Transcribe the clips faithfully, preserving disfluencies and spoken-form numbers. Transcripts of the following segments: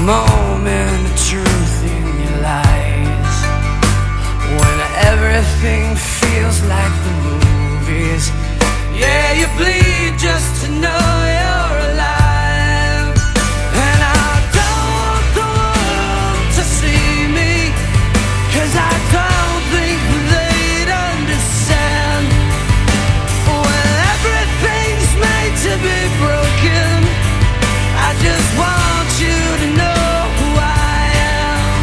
moment of truth in your lies, when everything feels like the movies. Yeah, you bleed just to know you're alive. And I don't want the world to see me, 'cause I don't think they'd understand. When everything's made to be broken, I just want you to know who I am.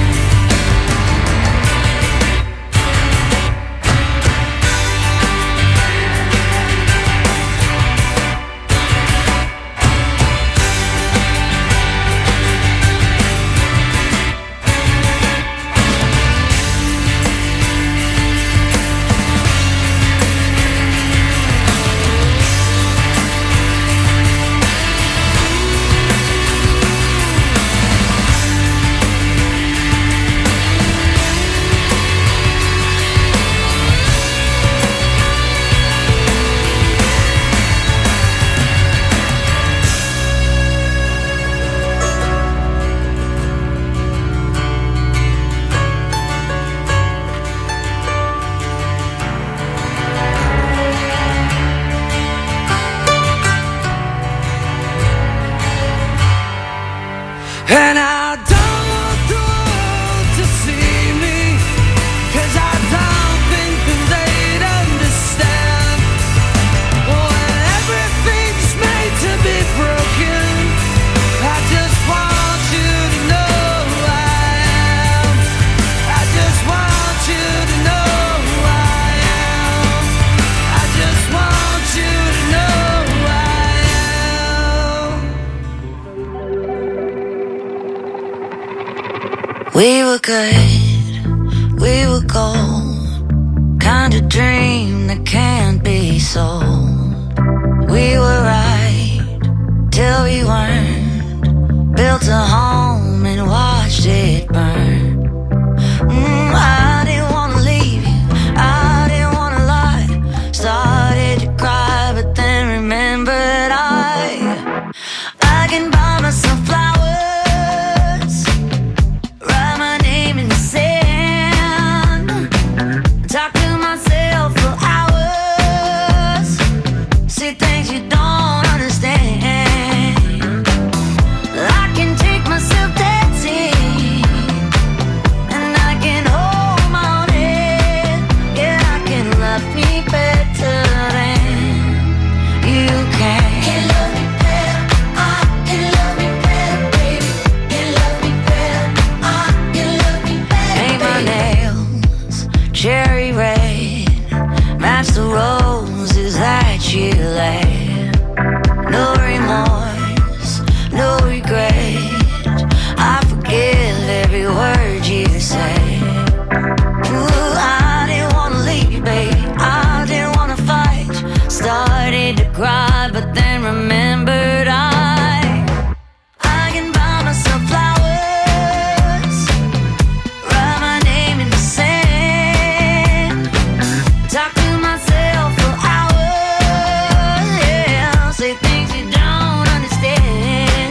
And I don't want the world to see me, 'cause I don't think that they'd understand. When everything's made to be broken, I just want you to know who I am. I just want you to know who I am. I just want you to know who I am. We were good, we were gold, kind of dream that can't be sold. We were right till we weren't, built a home and watched it burn. Mm, I didn't wanna leave you, I didn't wanna lie. Started to cry, but then remembered I I can buy myself flowers, write my name in the sand, talk to myself for hours, see things you don't understand. I can take myself dancing, and I can hold my own head. Yeah, I can love me better than you can. Can love me better, I can love me better, baby. Can love me better, I can love me better. Paint my nails cherry red, match the roses that you laid. No remorse, no regret, I forgive every word you say. Ooh, I didn't wanna leave, baby, I didn't wanna fight. Started to cry, but then remembered I I can buy myself flowers, write my name in the sand, talk to myself for hours, yeah, say things you don't understand.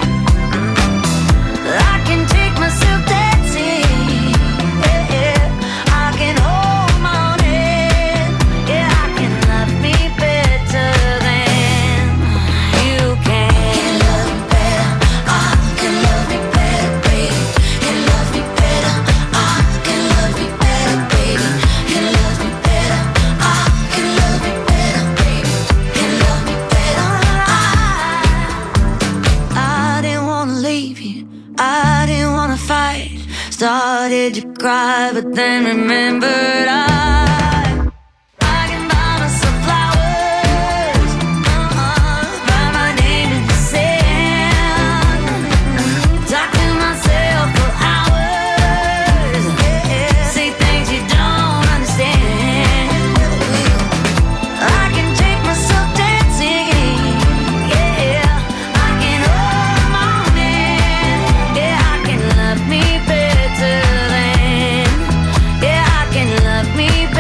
I can take myself dancing, yeah, yeah. I can hold my own head, yeah, I can love me better than you can. Can love me better, I can love me better, baby. Can love me better, I can love me better, baby. Can love me better, I can love me better, baby. Can love me better, I I didn't wanna leave you, I didn't wanna fight. Started to cry, but then remembered I I can buy myself flowers, uh-uh, write my name in the sand, talk to myself for hours, yeah, say things you don't understand. I can take myself dancing, yeah, I can hold my own hand, yeah, I can love me better than, yeah, I can love me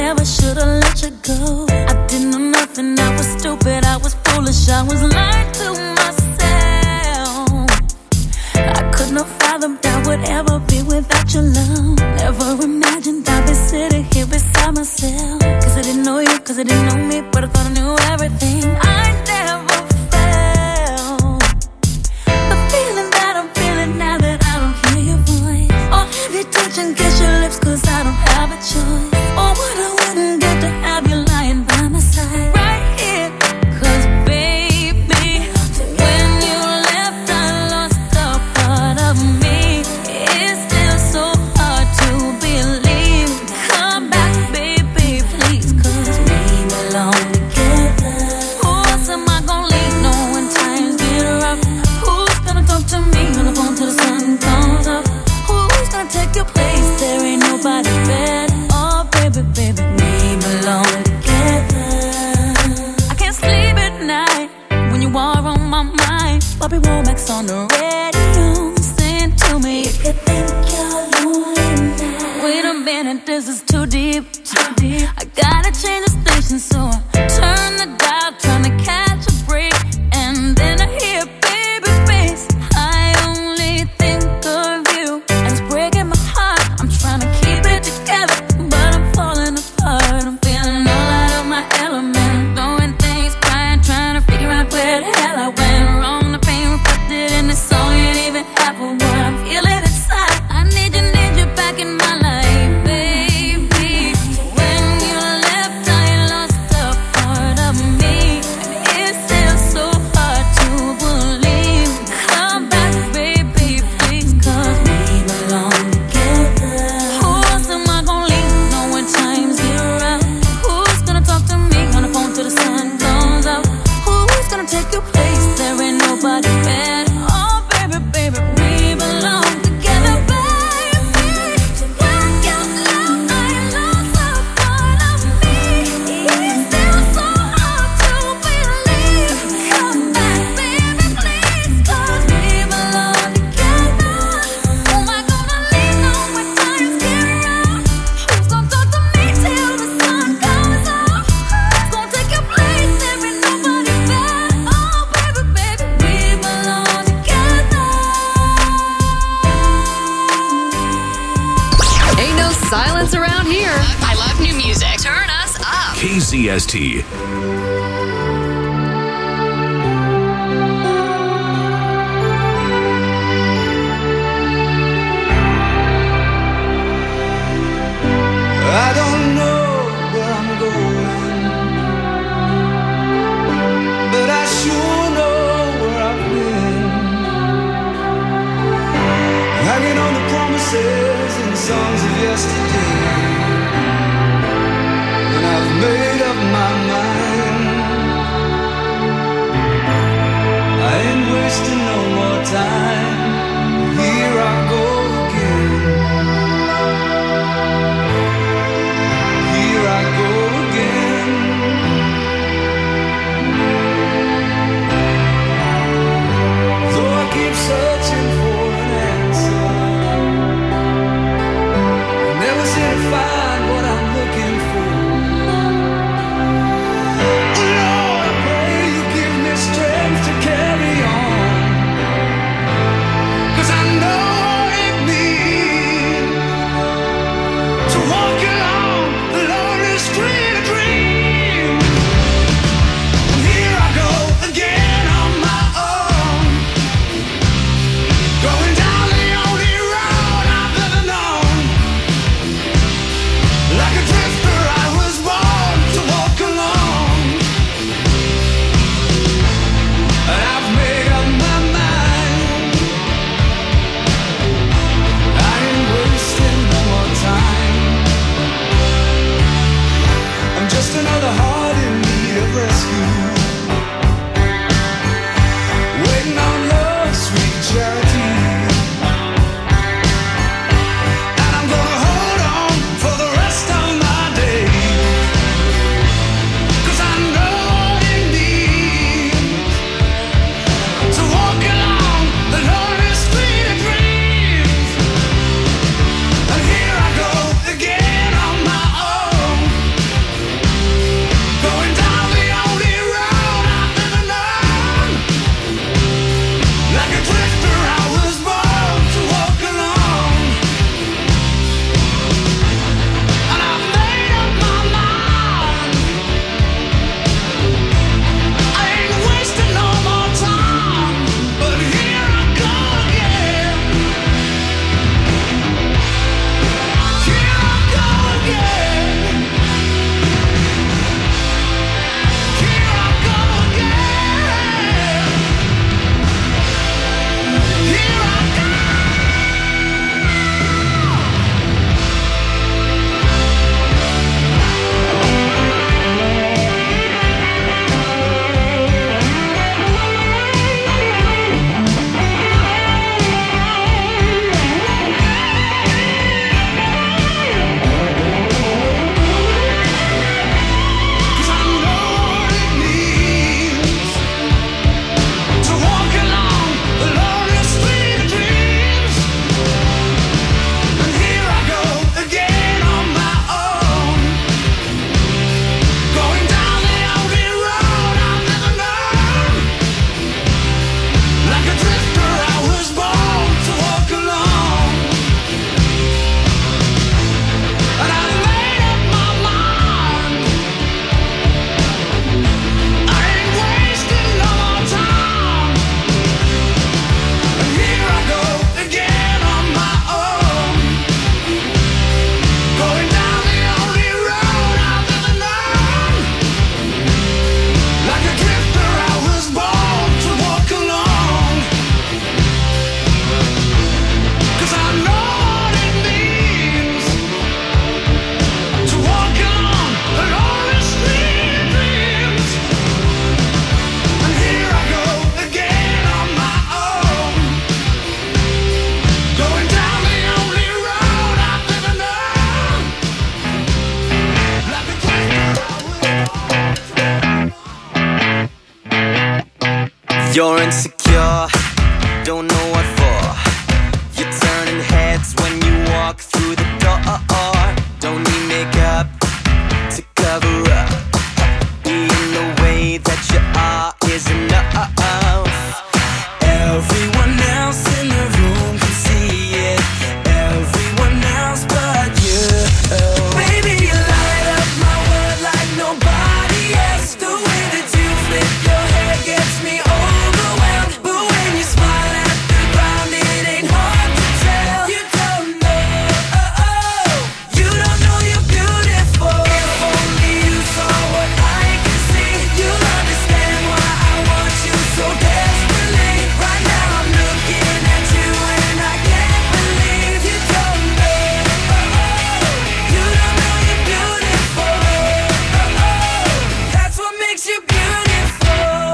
never should've let you go. I didn't know nothing, I was stupid, I was foolish, I was lying to myself. I couldn't have fathomed I would ever be without your love. Never imagined I'd be sitting here beside myself. Cause I didn't know you, cause I didn't know me, but I thought I knew everything. I never felt the feeling that I'm feeling now that I don't hear your voice. Or have you touch and kiss your lips cause I don't have a choice. Or what I wouldn't get to have you lying by my side right here. Cause baby, when you left I lost a part of me. It's still so hard to believe. Come back baby please, cause we belong together. Who else am I gonna leave no when times get rough? Who's gonna talk to me on the phone till the sun comes up? Who's gonna take your place? There ain't nobody better. Oh baby, baby, we belong together. I can't sleep at night when you are on my mind. Bobby Womack's on the radio, sing to me if you think you're lonely now. Wait a minute, this is too deep, too deep. I gotta change the station, so I turn the dial, trying to catch a break. And then I hear baby face. I only think of you, and it's breaking my heart. I'm trying to keep it together, but I'm falling apart. I'm feeling all out of my element, throwing things, crying, trying to figure out where the hell I went wrong. The pain reflected in this song ain't even half of what I'm feeling inside. I need you, need you back in my life, baby. When you left, I lost a part of me, and it's still so hard to believe. Come back, baby, please, cause we belong together. Who else am I gonna leave? No when times get rough. Who's gonna talk to me on the phone till the sun comes up? Who's gonna take your place? There ain't nobody better. Oh baby, baby, we belong together, baby. When you left, I lost a part of me. It's still so hard to believe. Come back, baby, please, cause we belong together. Who am I gonna leave now when times get rough? Who's gonna talk to me till the sun comes up? Who's gonna take your place? There ain't nobody better. Oh baby, baby, we belong together. Ain't no silence around here. I love new music. Turn us up. K Z S T. I don't know where I'm going, but I sure know where I've been. Hanging on the promises and the songs of yesterday, and I've made up my mind. You're insecure, don't know what for. You're turning heads when you walk through the door. Don't need makeup to cover up. Being the way that you are is enough. Everyone else in the room can see it. Everyone else but you. Baby, you light up my world like nobody else. The way that you flip your hair gets me overwhelmed. But when you smile at the ground, it ain't hard to tell. You don't know, oh, oh. You don't know you're beautiful. If only you saw what I can see, you'll understand why I want you so desperately. Right now I'm looking at you and I can't believe you don't know, oh, oh. You don't know you're beautiful, oh, oh. That's what makes you beautiful.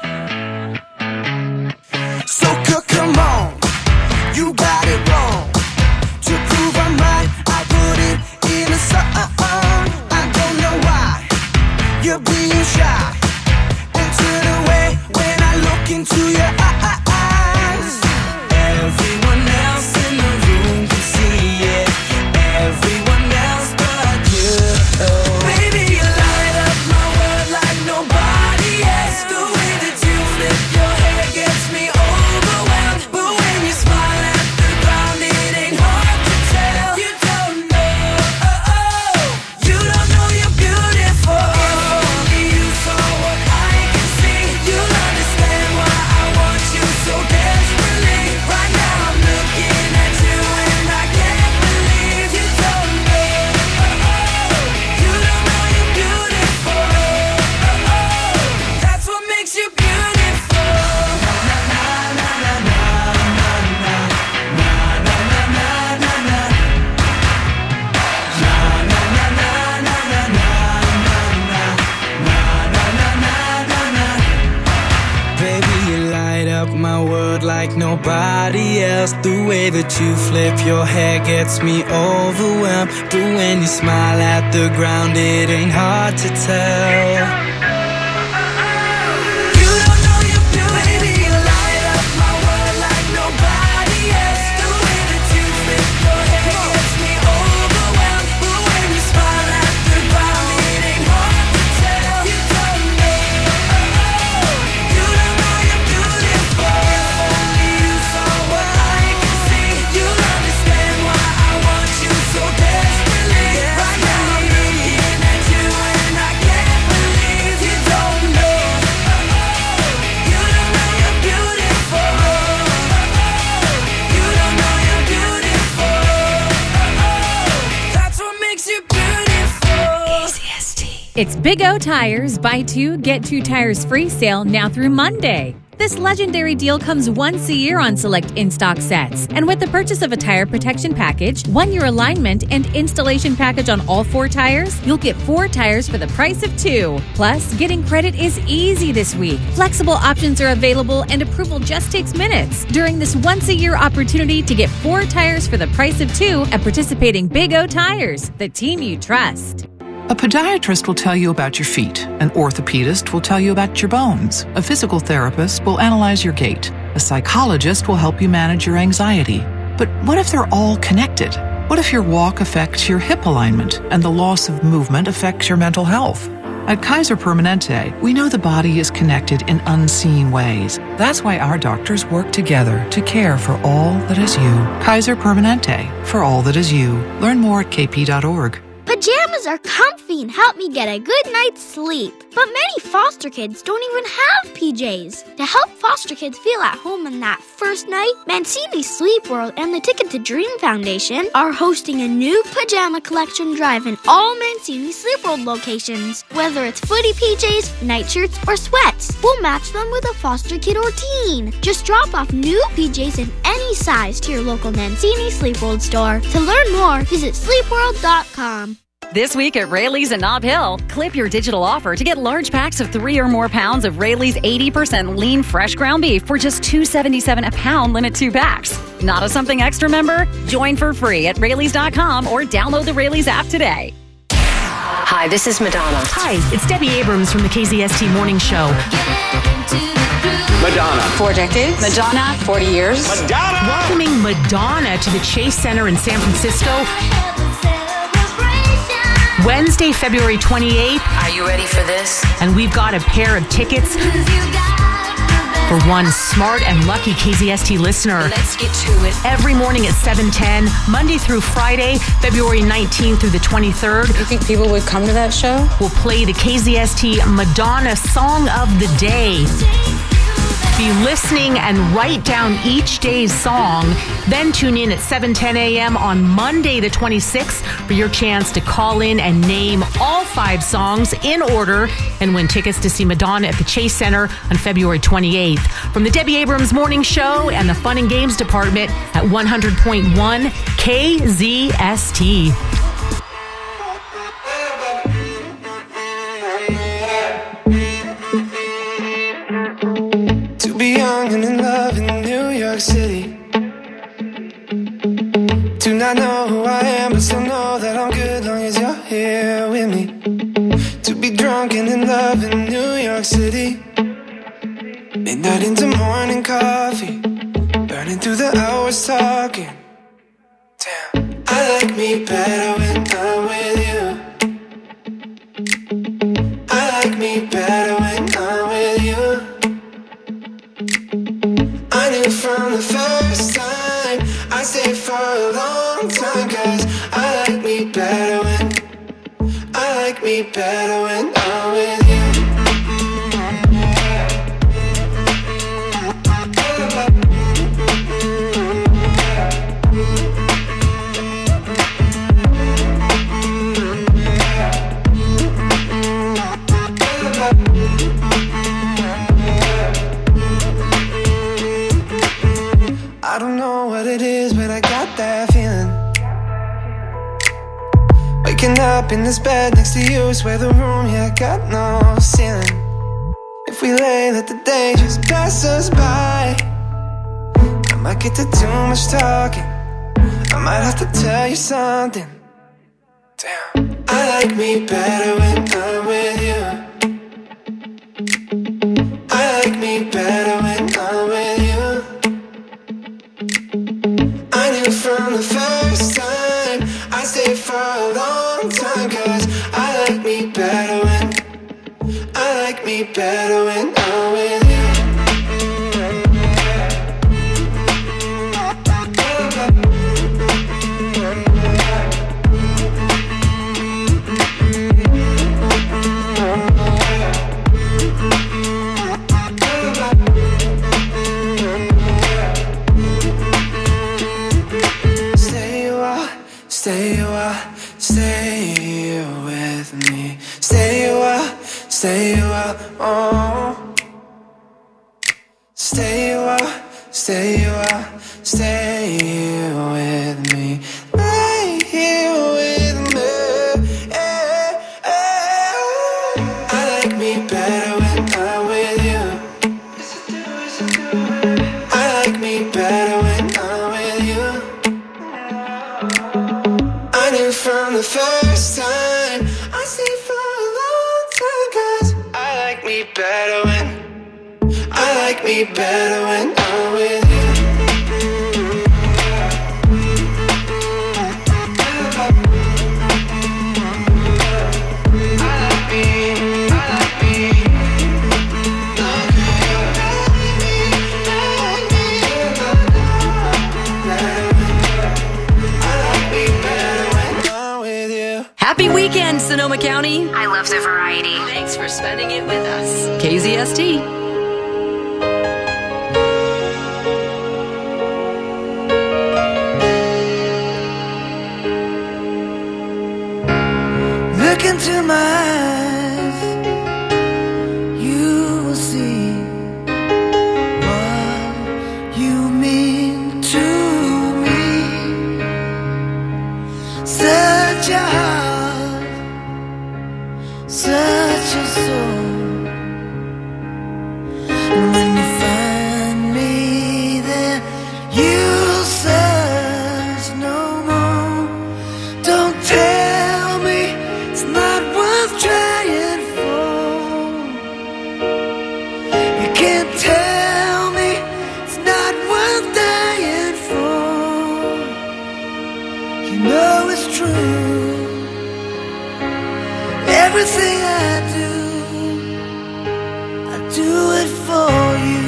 So c- come on, you got it wrong. To prove I'm right, I put it in a song. I don't know why you're being shy and turn away when I look into your eyes. Everyone else in the room can see it. Everyone else but you. Baby, you light up my world like nobody else. The way that you flip your hair gets me overwhelmed. But when you smile at the ground, it ain't hard to tell. You don't know, oh, oh. You don't know you're beautiful. If only you saw what I can see, you'll understand why I want you so desperately. Right now I'm looking at you and I can't believe you don't know, oh, oh. You don't know you're beautiful, oh, oh. That's what makes you beautiful. Baby, you light up my world like nobody else. The way that you flip your hair gets me overwhelmed. But when you smile at the ground, it ain't hard to tell. You don't know you're beautiful. Baby, you light up my world like nobody else. The way that you flip your hair gets me overwhelmed. But when you smile at the ground, it ain't hard to tell. You don't know, oh, oh. You don't know you're beautiful. If only you saw what I can see, you'll understand why I want you so desperately. Right now I'm looking at you and I can't believe you don't know, oh, oh. You don't know you're beautiful, oh, oh. You don't know you're beautiful, oh, oh. That's what makes you beautiful. C S T. It's Big O Tires Buy Two, Get Two Tires Free sale now through Monday. This legendary deal comes once a year on select in-stock sets. And with the purchase of a tire protection package, one-year alignment, and installation package on all four tires, you'll get four tires for the price of two. Plus, getting credit is easy this week. Flexible options are available and approval just takes minutes. During this once-a-year opportunity to get four tires for the price of two at participating Big O Tires, the team you trust. A podiatrist will tell you about your feet. An orthopedist will tell you about your bones. A physical therapist will analyze your gait. A psychologist will help you manage your anxiety. But what if they're all connected? What if your walk affects your hip alignment and the loss of movement affects your mental health? At Kaiser Permanente, we know the body is connected in unseen ways. That's why our doctors work together to care for all that is you. Kaiser Permanente, for all that is you. Learn more at k p dot org. Pajamas are comfy and help me get a good night's sleep. But many foster kids don't even have P Js. To help foster kids feel at home on that first night, Mancini Sleep World and the Ticket to Dream Foundation are hosting a new pajama collection drive in all Mancini Sleep World locations. Whether it's footy P Js, nightshirts, or sweats, we'll match them with a foster kid or teen. Just drop off new P Js in any size to your local Mancini Sleep World store. To learn more, visit sleep world dot com. This week at Rayleigh's in Nob Hill, clip your digital offer to get large packs of three or more pounds of Rayleigh's eighty percent lean fresh ground beef for just two dollars and seventy-seven cents a pound, limit two packs. Not a Something Extra member? Join for free at Rayleigh's dot com or download the Rayleigh's app today. Hi, this is Madonna. Hi, it's Debbie Abrams from the K Z S T Morning Show. Get into the groove. Madonna. Four decades. Madonna. Forty years. Madonna. Welcoming Madonna to the Chase Center in San Francisco. Wednesday, February twenty-eighth. Are you ready for this? And we've got a pair of tickets for one smart and lucky K Z S T listener. Let's get to it. Every morning at seven ten, Monday through Friday, February nineteenth through the twenty-third. You think people would come to that show? We'll play the K Z S T Madonna Song of the Day. Be listening and write down each day's song. Then tune in at seven ten a.m. on Monday the twenty-sixth for your chance to call in and name all five songs in order and win tickets to see Madonna at the Chase Center on February twenty-eighth. From the Debbie Abrams Morning Show and the Fun and Games Department at one hundred point one K Z S T. And in love in New York City. Do not know who I am, but still know that I'm good long as you're here with me. To be drunk and in love in New York City. Midnight into morning coffee, burning through the hours talking. Damn, I like me better when I'm with you. I like me better when I'm with you. I knew from the first time I stayed for a long time, cause I like me better when I like me better when I'm with you. I don't know what it is, but I got that feeling. Waking up in this bed next to you, swear the room, yeah, got no ceiling. If we lay, let the day just pass us by. I might get to too much talking, I might have to tell you something. Damn, I like me better when I'm with you. I like me better when I'm with you. I knew from the first time I stayed for a long time, cause I like me better when I like me better when I'm with you. Stay a while, stay with me. Stay a while, stay a while, oh. Stay a while, stay a while, stay with me. Lay here with me, yeah, yeah. I like me better when I'm with you. I like me better when I'm with you. I knew from the first time I stayed for a long time, cause I like me better when I like me better when I'm with you. I like me, I like me. Happy weekend, Sonoma County. I love the variety. Thanks for spending it with us. K Z S T. Look into my eyes, you will see what you mean to me. Such a heart, such a soul. And when you find me there, you'll search no more. Don't tell me it's not worth trying. Everything I do, I do it for you.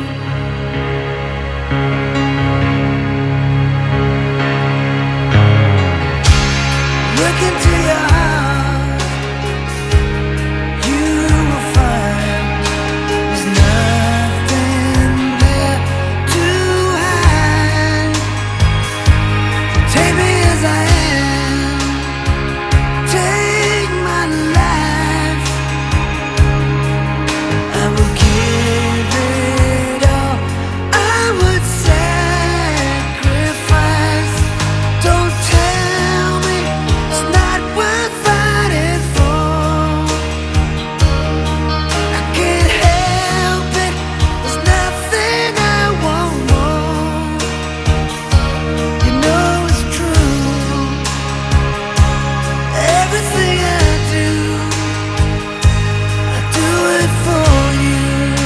Look into your heart, you will find there's nothing there to hide. Take me as I am, take my life. I will give it all, I would sacrifice. Don't tell me it's not worth fighting for. I can't help it, there's nothing I want more. You know it's true, everything I do, I do it for you.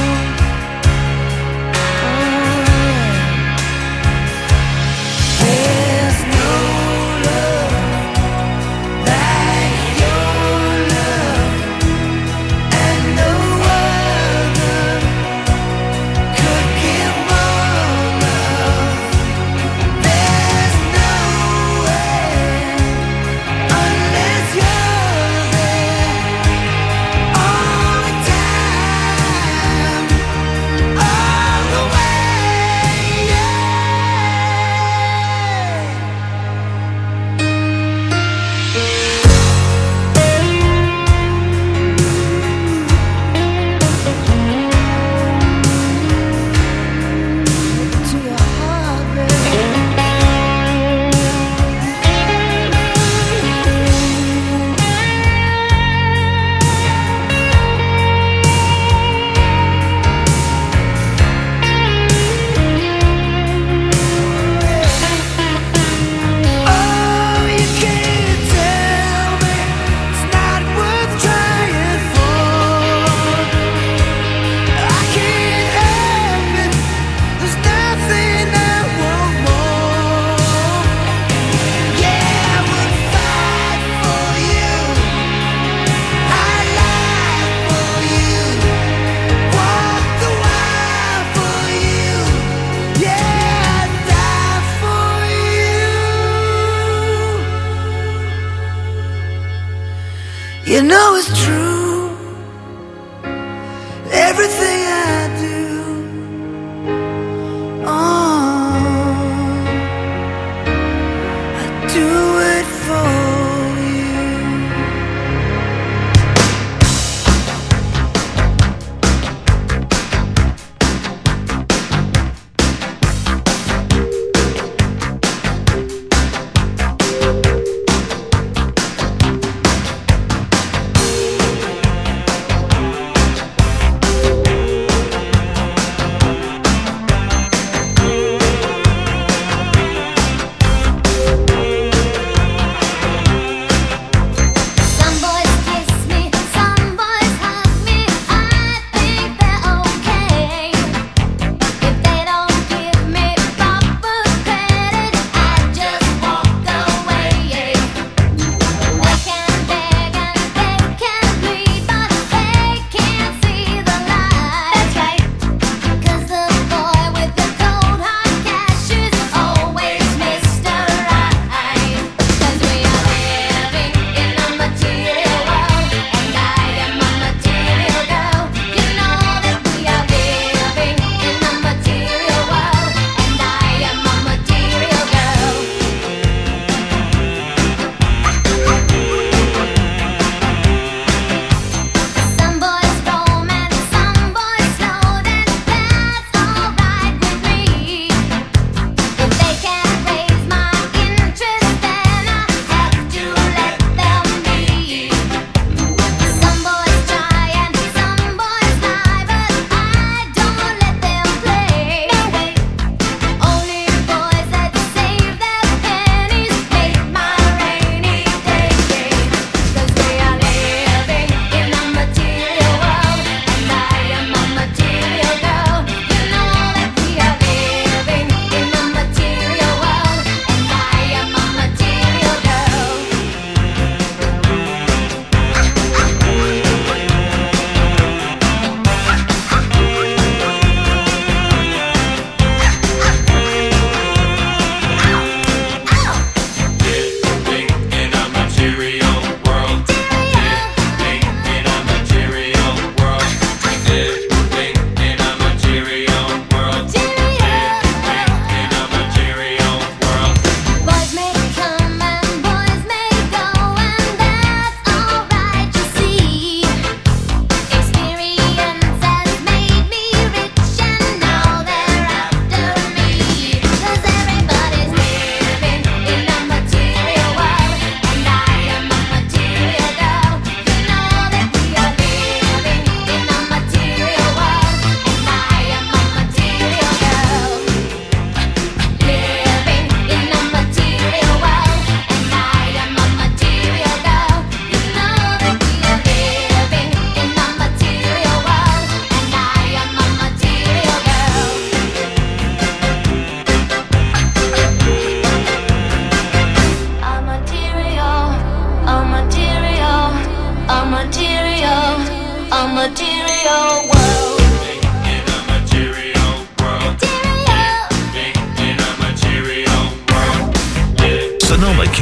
There's no love like your love, and no other could give more love. There's no way unless you're there all the time, all the way. Yeah. To your heart, baby. Oh, you can't tell me it's not worth trying for. I can't help it, there's nothing I want more. Yeah, I would fight for you, I'd lie for you, walk the wire for you. Yeah, I'd die for you. You know it's true, everything I do. Oh, I do it for you.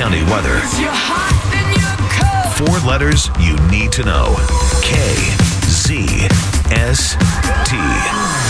Sunday weather. You're hot, then you're cold. Four letters you need to know. K Z S T.